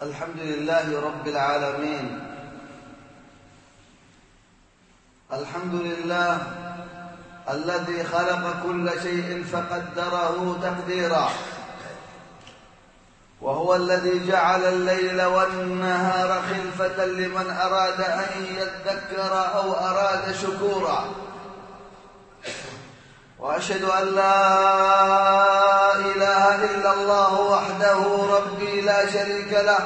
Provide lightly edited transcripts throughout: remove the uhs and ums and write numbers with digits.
الحمد لله رب العالمين. الحمد لله الذي خلق كل شيء فقدره تقديرا، وهو الذي جعل الليل والنهار خلفة لمن أراد أن يذكر أو أراد شكورا. وأشهد أن لا إله إلا الله وحده ربي لا شريك له،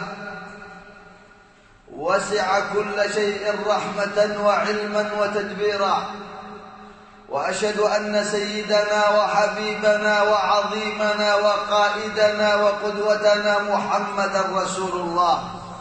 وسع كل شيء رحمة وعلما وتدبيرا. وأشهد أن سيدنا وحبيبنا وعظيمنا وقائدنا وقدوتنا محمدا رسول الله،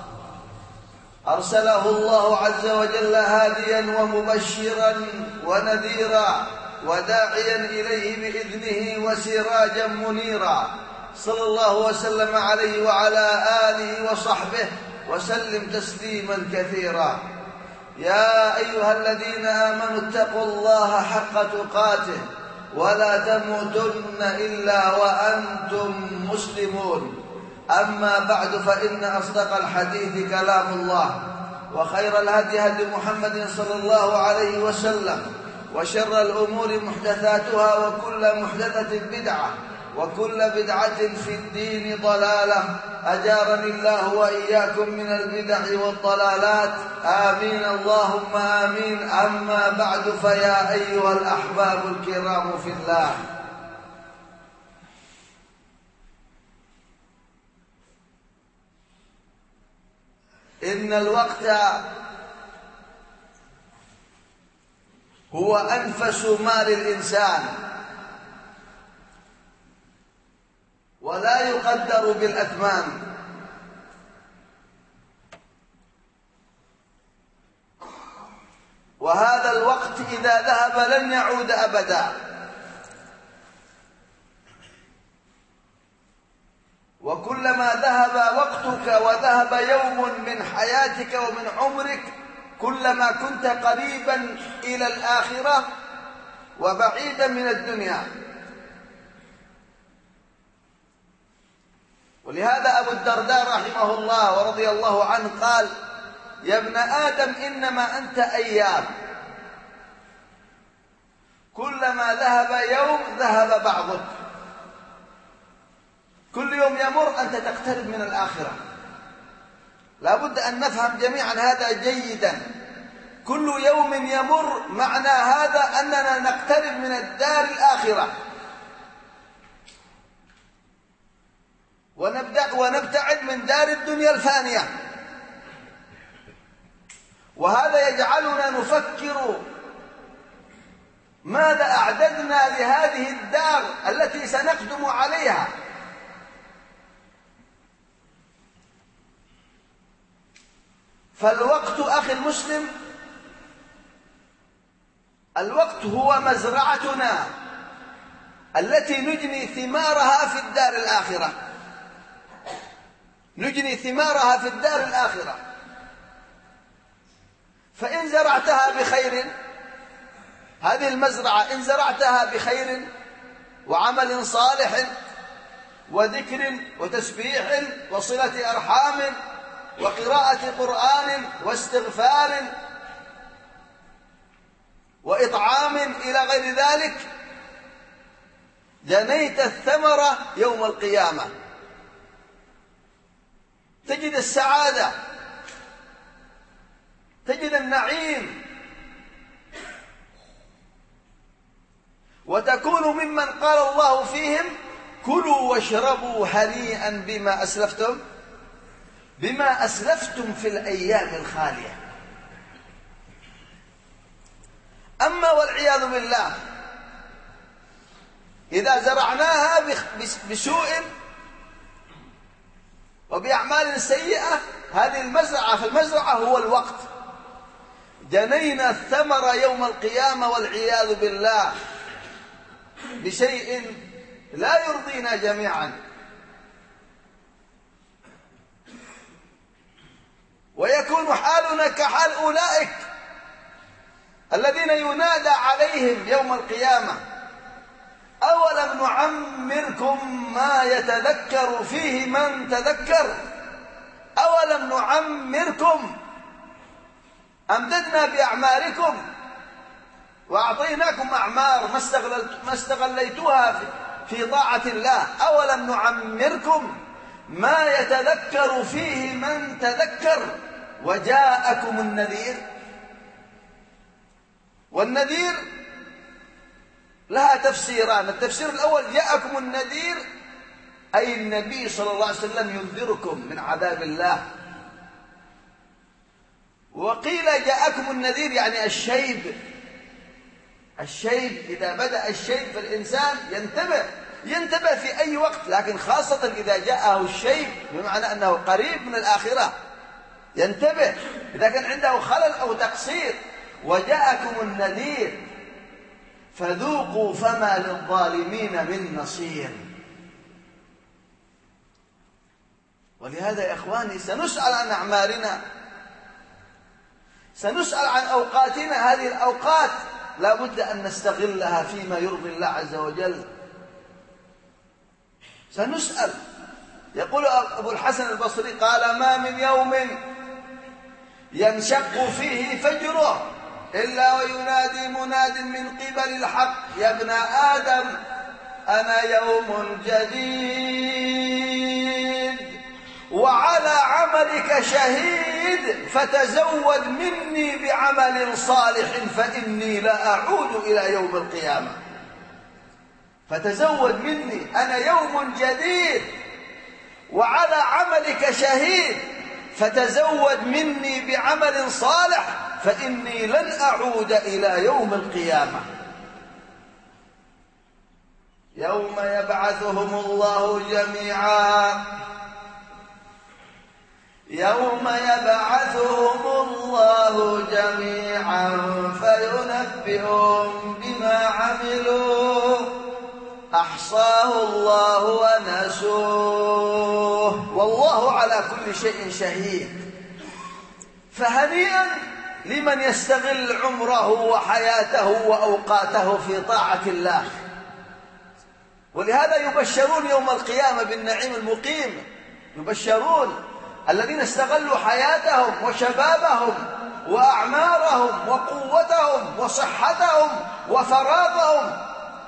أرسله الله عز وجل هاديا ومبشرا ونذيرا وداعيا إليه بإذنه وسراجا منيرا، صلى الله وسلم عليه وعلى آله وصحبه وسلم تسليما كثيرا. يا أيها الذين آمنوا اتقوا الله حق تقاته ولا تموتن إلا وأنتم مسلمون. أما بعد، فإن أصدق الحديث كلام الله، وخير الهدي هدي محمد صلى الله عليه وسلم، وشر الأمور محدثاتها، وكل محدثة بدعة، وكل بدعة في الدين ضلالة. أجارني الله وإياكم من البدع والضلالات، آمين اللهم آمين. أما بعد، فيا أيها الأحباب الكرام في الله، إن الوقت هو أنفس مال الإنسان، ولا يقدر بالأثمان. وهذا الوقت إذا ذهب لن يعود أبدا. وكلما ذهب وقتك وذهب يوم من حياتك ومن عمرك، كلما كنت قريبا إلى الآخرة وبعيدا من الدنيا. ولهذا أبو الدرداء رحمه الله ورضي الله عنه قال: يا ابن آدم إنما أنت أيام، كلما ذهب يوم ذهب بعضك. كل يوم يمر أنت تقترب من الآخرة. لا بد أن نفهم جميعا هذا جيدا. كل يوم يمر معنى هذا أننا نقترب من الدار الآخرة، ونبتعد من دار الدنيا الفانية. وهذا يجعلنا نفكر ماذا أعددنا لهذه الدار التي سنقدم عليها. فالوقت أخي المسلم، الوقت هو مزرعتنا التي نجني ثمارها في الدار الآخرة. نجني ثمارها في الدار الآخرة. فإن زرعتها بخير، هذه المزرعة إن زرعتها بخير وعمل صالح وذكر وتسبيح وصلة أرحام وقراءة قرآن واستغفار وإطعام إلى غير ذلك، جنيت الثمرة يوم القيامة. تجد السعادة، تجد النعيم، وتكون ممن قال الله فيهم: كلوا واشربوا هنيئا بما أسلفتم في الأيام الخالية. أما والعياذ بالله، إذا زرعناها بسوء وبأعمال سيئة، هذه المزرعة، فالمزرعة هو الوقت، جنينا الثمر يوم القيامة والعياذ بالله بشيء لا يرضينا جميعا. ويكون حالنا كحال أولئك الذين ينادى عليهم يوم القيامة: أولم نعمركم ما يتذكر فيه من تذكر أولم نعمركم أمددنا بأعماركم وأعطيناكم أعمار ما استغليتوها في طاعة الله. أولم نعمركم ما يتذكر فيه من تذكر وجاءكم النذير. والنذير لها تفسيران. التفسير الأول جاءكم النذير أي النبي صلى الله عليه وسلم ينذركم من عذاب الله. وقيل جاءكم النذير يعني الشيب. الشيب إذا بدأ الشيب في الإنسان ينتبه في أي وقت، لكن خاصة إذا جاءه الشيب بمعنى أنه قريب من الآخرة ينتبه إذا كان عنده خلل أو تقصير. وجاءكم النذير فذوقوا فما للظالمين من نصير. ولهذا يا إخواني سنسأل عن أعمارنا، سنسأل عن أوقاتنا. هذه الأوقات لا بد أن نستغلها فيما يرضي الله عز وجل. سنسأل. يقول أبو الحسن البصري قال: ما من يوم ينشق فيه فجره إلا وينادي مناد من قبل الحق: يا ابن آدم أنا يوم جديد وعلى عملك شهيد فتزود مني بعمل صالح فإني لا أعود إلى يوم القيامة. فتزود مني، أنا يوم جديد وعلى عملك شهيد فتزود مني بعمل صالح فإني لن أعود إلى يوم القيامة. يوم يبعثهم الله جميعا، يوم يبعثهم الله جميعا فينبئهم بما عملوا أحصاه الله ونسوه والله على كل شيء شهيد. فهنيئا لمن يستغل عمره وحياته وأوقاته في طاعة الله. ولهذا يبشرون يوم القيامة بالنعيم المقيم. يبشرون الذين استغلوا حياتهم وشبابهم وأعمارهم وقوتهم وصحتهم وفراغهم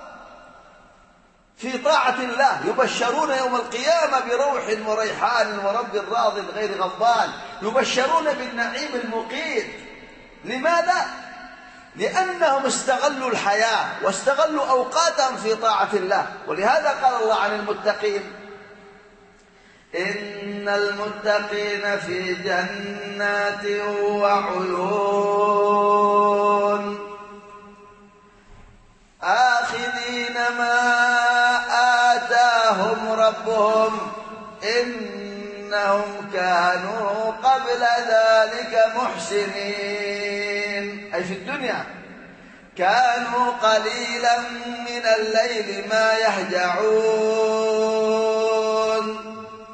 في طاعة الله. يبشرون يوم القيامة بروح وريحان ورب راض غير غضبان. يبشرون بالنعيم المقيم. لماذا؟ لأنهم استغلوا الحياة واستغلوا أوقاتهم في طاعة الله. ولهذا قال الله عن المتقين: إن المتقين في جنات وعيون آخذين ما آتاهم ربهم إنهم كانوا قبل ذلك محسنين. أي في الدنيا كانوا قليلا من الليل ما يهجعون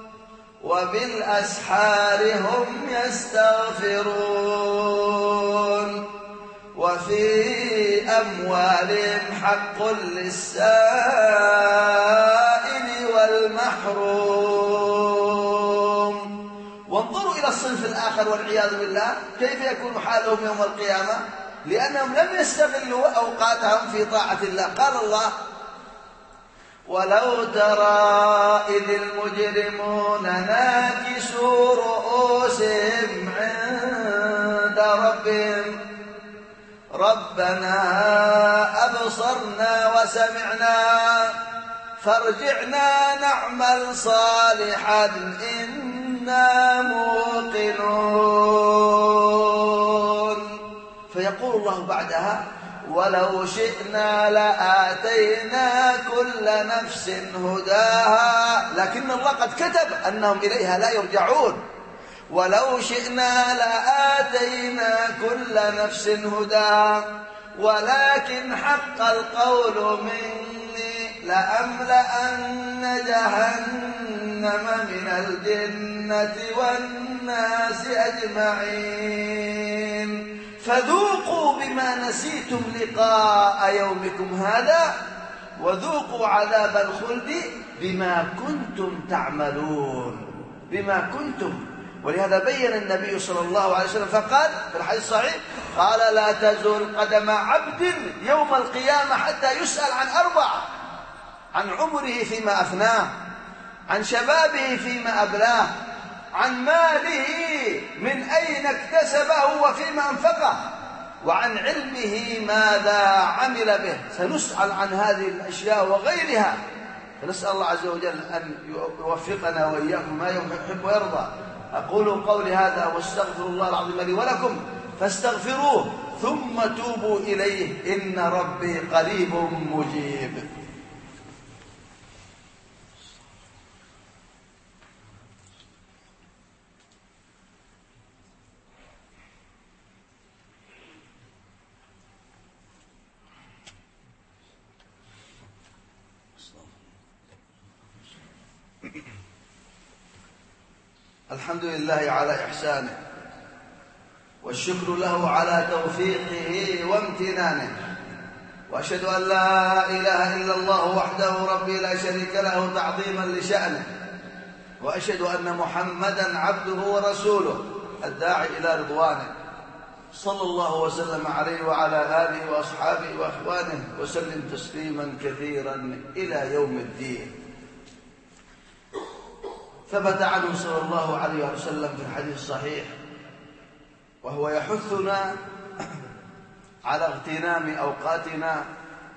وبالأسحار هم يستغفرون وفي أموالهم حق للسائل والمحروم. وانظروا إلى الصنف الآخر والعياذ بالله كيف يكون حالهم يوم القيامة، لأنهم لم يستغلوا أوقاتهم في طاعة الله. قال الله: ولو ترى إذ المجرمون ناكسوا رؤوسهم عند ربهم ربنا أبصرنا وسمعنا فارجعنا نعمل صالحا إنا موقنون. فيقول الله بعدها: ولو شئنا لآتينا كل نفس هداها، لكن الله قد كتب أنهم إليها لا يرجعون. ولو شئنا لآتينا كل نفس هداها ولكن حق القول مني لأملأن جهنم من الجنة والناس أجمعين فذوقوا بما نسيتم لقاء يومكم هذا وذوقوا عذاب الخلد بما كنتم تعملون. بما كنتم ولهذا بين النبي صلى الله عليه وسلم فقال في الحديث الصحيح قال لا تزول قدم عبد يوم القيامة حتى يسأل عن 4: عن عمره فيما أفناه، عن شبابه فيما أبلاه، عن ماله من أين اكتسبه وفيما أنفقه، وعن علمه ماذا عمل به. سنسأل عن هذه الأشياء وغيرها، فنسأل الله عز وجل أن يوفقنا وإياكم ما يحب ويرضى. أقول قولي هذا واستغفر الله العظيم لي ولكم فاستغفروه ثم توبوا إليه إن ربي قريب مجيب. الحمد لله على إحسانه، والشكر له على توفيقه وامتنانه، وأشهد أن لا إله إلا الله وحده ربي لا شريك له تعظيما لشأنه، وأشهد أن محمدا عبده ورسوله الداعي إلى رضوانه، صلى الله وسلم عليه وعلى آله وأصحابه وأخوانه وسلم تسليما كثيرا إلى يوم الدين. ثبت عنه صلى الله عليه وسلم في الحديث الصحيح وهو يحثنا على اغتنام أوقاتنا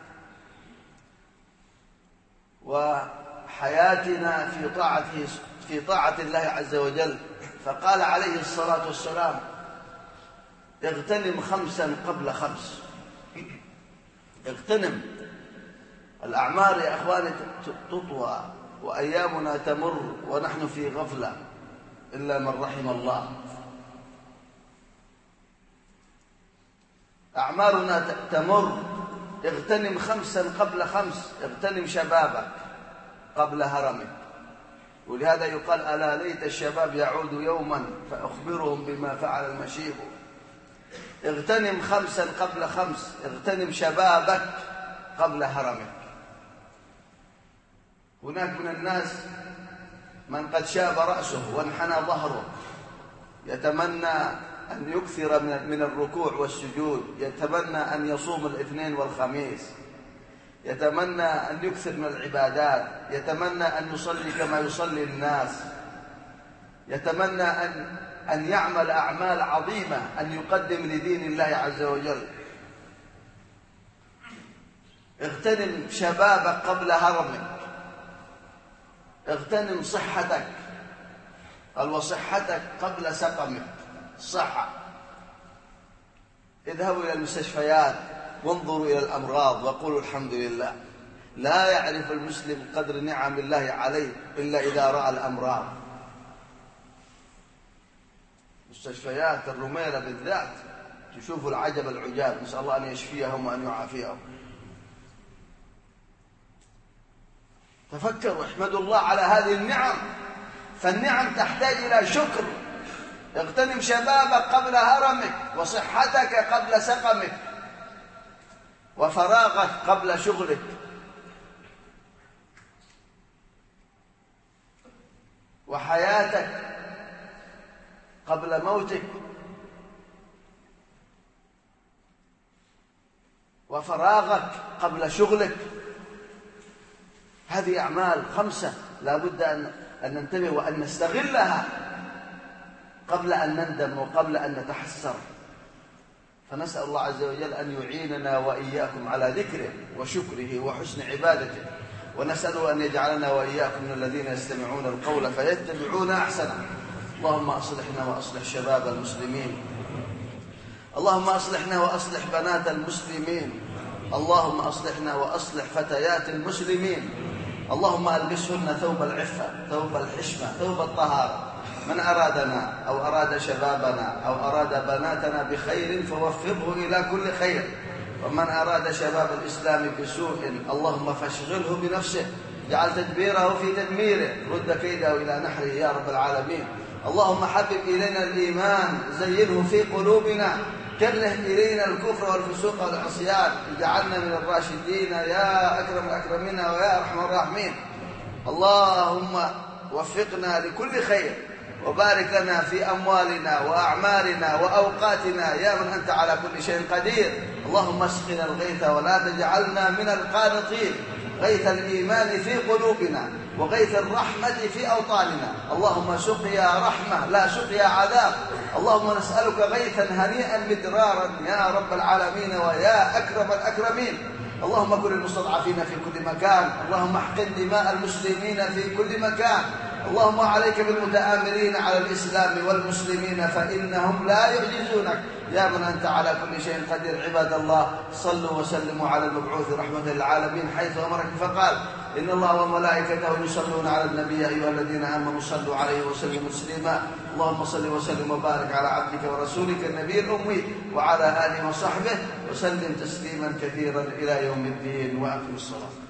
وحياتنا في طاعة الله عز وجل، فقال عليه الصلاة والسلام اغتنم 5 قبل 5. اغتنم. الأعمار يا أخواني تطوى وأيامنا تمر ونحن في غفلة إلا من رحم الله. أعمارنا تمر. اغتنم 5 قبل 5. اغتنم شبابك قبل هرمك. ولهذا يقال ألا ليت الشباب يعود يوما فأخبرهم بما فعل المشيب. اغتنم 5 قبل 5. اغتنم شبابك قبل هرمك. هناك من الناس من قد شاب رأسه وانحنى ظهره، يتمنى أن يكثر من الركوع والسجود، يتمنى أن يصوم الاثنين والخميس، يتمنى أن يكثر من العبادات، يتمنى أن يصلي كما يصلي الناس، يتمنى أن يعمل أعمال عظيمة، أن يقدم لدين الله عز وجل. اغتنم شبابك قبل هرمك. اغتنم صحتك. قال وصحتك قبل سقمك. الصحة. اذهبوا إلى المستشفيات وانظروا إلى الأمراض وقولوا الحمد لله. لا يعرف المسلم قدر نعم الله عليه إلا إذا رأى الأمراض. مستشفيات الرميلة بالذات تشوفوا العجب العجاب، نسأل الله أن يشفيهم وأن يعافيهم. تفكروا، احمدوا الله على هذه النعم، فالنعم تحتاج إلى شكر. اغتنم شبابك قبل هرمك، وصحتك قبل سقمك، وفراغك قبل شغلك. وحياتك قبل موتك، وفراغك قبل شغلك. هذه أعمال 5 لا بد أن ننتبه وأن نستغلها قبل أن نندم وقبل أن نتحسر. فنسأل الله عز وجل أن يعيننا وإياكم على ذكره وشكره وحسن عبادته، ونسأله أن يجعلنا وإياكم من الذين يستمعون القول فيتبعون أحسنه. اللهم أصلحنا وأصلح شباب المسلمين، اللهم أصلحنا وأصلح بنات المسلمين، اللهم أصلحنا وأصلح فتيات المسلمين، اللهم ألبسهن ثوب العفة، ثوب الحشمة، ثوب الطهارة. من أرادنا أو أراد شبابنا أو أراد بناتنا بخير فوفقه إلى كل خير، ومن أراد شباب الإسلام بسوء اللهم فاشغله بنفسه، جعل تدبيره في تدميره، رد كيده إلى نحره يا رب العالمين. اللهم حبب إلينا الإيمان، زينه في قلوبنا، كره إلينا الكفر والفسوق والعصيان، اجعلنا من الراشدين يا أكرم الأكرمين ويا أرحم الراحمين. اللهم وفقنا لكل خير، وبارك لنا في أموالنا وأعمالنا وأوقاتنا يا من أنت على كل شيء قدير. اللهم اسقنا الغيث ولا تجعلنا من القانطين، غيث الإيمان في قلوبنا وغيث الرحمة في أوطاننا. اللهم سقيا رحمة لا سقيا عذاب. اللهم نسألك غيثا هنيئا مدرارا يا رب العالمين ويا أكرم الأكرمين. اللهم كن المستضعفين في كل مكان، اللهم احقن دماء المسلمين في كل مكان. اللهم عليك بالمتآمرين على الإسلام والمسلمين فإنهم لا يعجزونك يا من أنت على كل شيء قدير. عباد الله، صلوا وسلموا على المبعوث رحمة للعالمين حيث أمرك فقال: إن الله وملائكته يصلون على النبي يا أيها الذين آمنوا صلوا عليه وسلموا تسليما. اللهم صل وسلم وبارك على عبدك ورسولك النبي الأمي وعلى آله وصحبه وسلم تسليما كثيرا إلى يوم الدين. وأقم الصلاة.